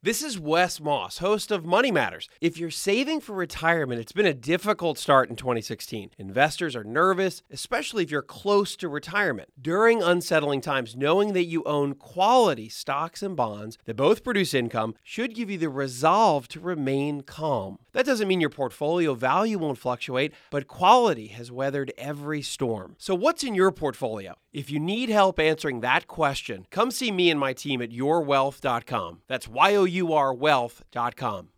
This is Wes Moss, host of Money Matters. If you're saving for retirement, it's been a difficult start in 2016. Investors are nervous, especially if you're close to retirement. During unsettling times, knowing that you own quality stocks and bonds that both produce income should give you the resolve to remain calm. That doesn't mean your portfolio value won't fluctuate, but quality has weathered every storm. So what's in your portfolio? If you need help answering that question, come see me and my team at yourwealth.com. That's YOURwealth.com.